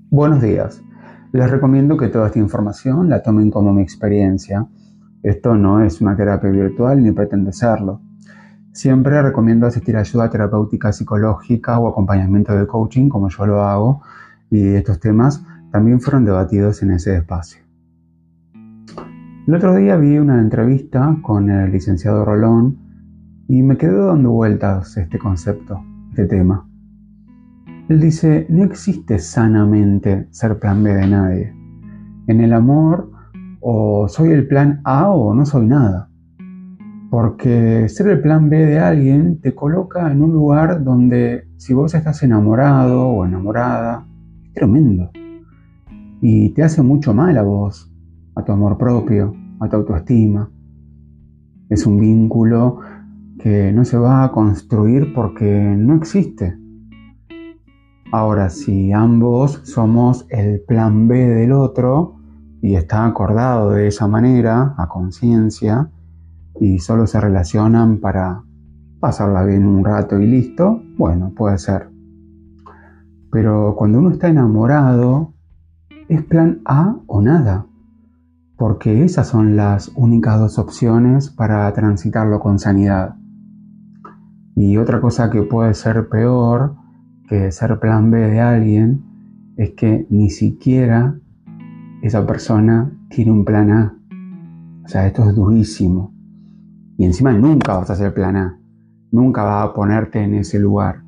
Buenos días. Les recomiendo que toda esta información la tomen como mi experiencia. Esto no es una terapia virtual ni pretende serlo. Siempre recomiendo asistir a ayuda terapéutica psicológica o acompañamiento de coaching, como yo lo hago, y estos temas también fueron debatidos en ese espacio. El otro día vi una entrevista con el licenciado Rolón y me quedó dando vueltas este concepto, este tema. Él dice, no existe sanamente ser plan B de nadie. En el amor, o soy el plan A o no soy nada. Porque ser el plan B de alguien te coloca en un lugar donde si vos estás enamorado o enamorada, es tremendo. Y te hace mucho mal a vos, a tu amor propio, a tu autoestima. Es un vínculo que no se va a construir porque no existe. Ahora, si ambos somos el plan B del otro y está acordado de esa manera, a conciencia, y solo se relacionan para pasarla bien un rato y listo, bueno, puede ser. Pero cuando uno está enamorado, es plan A o nada, porque esas son las únicas dos opciones para transitarlo con sanidad. Y otra cosa que puede ser peor que ser plan B de alguien es que ni siquiera esa persona tiene un plan A. O sea, esto es durísimo. Y encima nunca vas a ser plan A. Nunca vas a ponerte en ese lugar.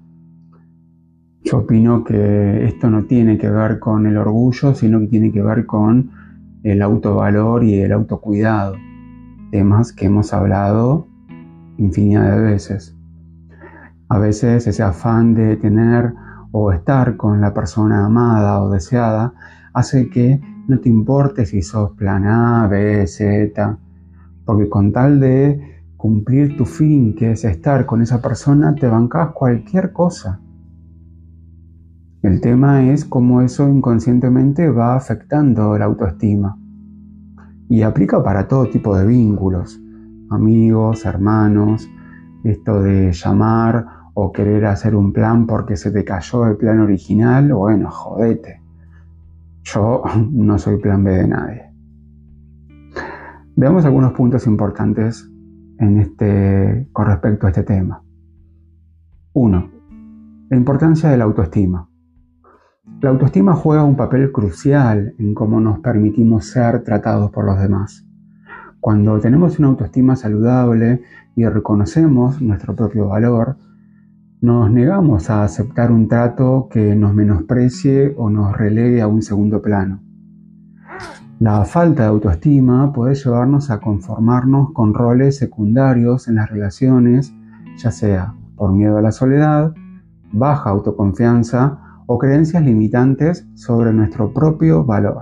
Yo opino que esto no tiene que ver con el orgullo, sino que tiene que ver con el autovalor y el autocuidado. Temas que hemos hablado infinidad de veces. A veces ese afán de tener o estar con la persona amada o deseada hace que no te importe si sos plan A, B, Z, porque con tal de cumplir tu fin, que es estar con esa persona, te bancás cualquier cosa. El tema es cómo eso inconscientemente va afectando la autoestima. Y aplica para todo tipo de vínculos, amigos, hermanos, esto de llamar o querer hacer un plan porque se te cayó el plan original, bueno, jodete. Yo no soy plan B de nadie. Veamos algunos puntos importantes con respecto a este tema. 1. La importancia de la autoestima. La autoestima juega un papel crucial en cómo nos permitimos ser tratados por los demás. Cuando tenemos una autoestima saludable y reconocemos nuestro propio valor, nos negamos a aceptar un trato que nos menosprecie o nos relegue a un segundo plano. La falta de autoestima puede llevarnos a conformarnos con roles secundarios en las relaciones, ya sea por miedo a la soledad, baja autoconfianza o creencias limitantes sobre nuestro propio valor.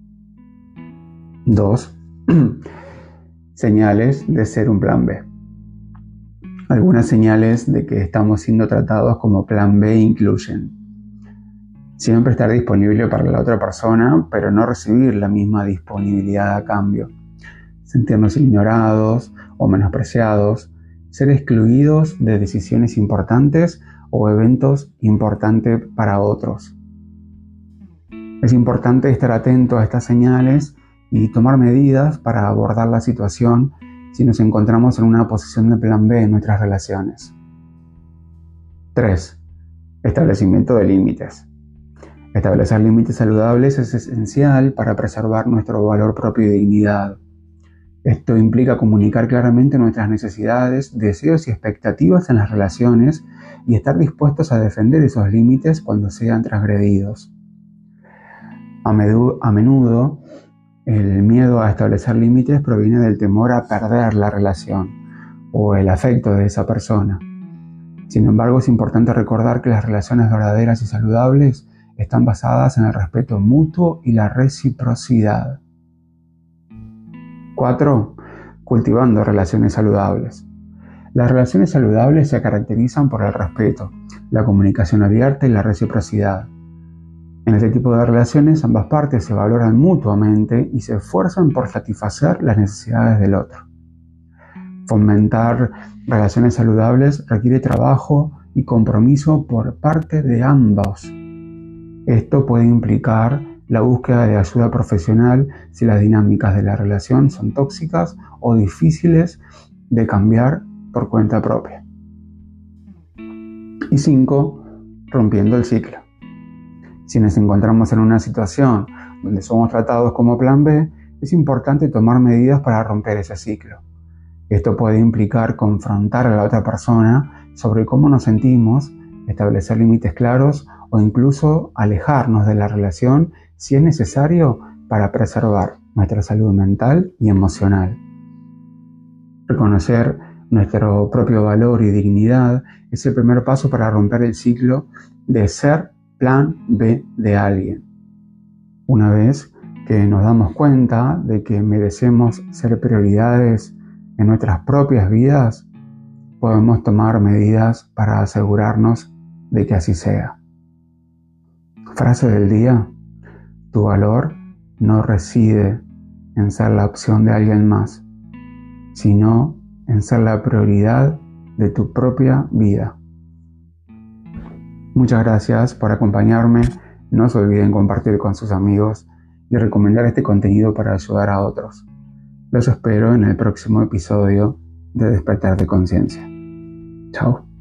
2. Señales de ser un plan B. Algunas señales de que estamos siendo tratados como plan B incluyen siempre estar disponible para la otra persona, pero no recibir la misma disponibilidad a cambio, sentirnos ignorados o menospreciados, ser excluidos de decisiones importantes o eventos importantes para otros. Es importante estar atento a estas señales y tomar medidas para abordar la situación si nos encontramos en una posición de plan B en nuestras relaciones. 3. Establecimiento de límites. Establecer límites saludables es esencial para preservar nuestro valor propio y dignidad. Esto implica comunicar claramente nuestras necesidades, deseos y expectativas en las relaciones y estar dispuestos a defender esos límites cuando sean transgredidos. A menudo, el miedo a establecer límites proviene del temor a perder la relación o el afecto de esa persona. Sin embargo, es importante recordar que las relaciones verdaderas y saludables están basadas en el respeto mutuo y la reciprocidad. 4. Cultivando relaciones saludables. Las relaciones saludables se caracterizan por el respeto, la comunicación abierta y la reciprocidad. En este tipo de relaciones, ambas partes se valoran mutuamente y se esfuerzan por satisfacer las necesidades del otro. Fomentar relaciones saludables requiere trabajo y compromiso por parte de ambos. Esto puede implicar la búsqueda de ayuda profesional si las dinámicas de la relación son tóxicas o difíciles de cambiar por cuenta propia. Y 5. Rompiendo el ciclo. Si nos encontramos en una situación donde somos tratados como plan B, es importante tomar medidas para romper ese ciclo. Esto puede implicar confrontar a la otra persona sobre cómo nos sentimos, establecer límites claros o incluso alejarnos de la relación si es necesario para preservar nuestra salud mental y emocional. Reconocer nuestro propio valor y dignidad es el primer paso para romper el ciclo de ser plan B de alguien. Una vez que nos damos cuenta de que merecemos ser prioridades en nuestras propias vidas, podemos tomar medidas para asegurarnos de que así sea. Frase del día: tu valor no reside en ser la opción de alguien más, sino en ser la prioridad de tu propia vida. Muchas gracias por acompañarme. No se olviden compartir con sus amigos y recomendar este contenido para ayudar a otros. Los espero en el próximo episodio de Despertar de Conciencia. Chao.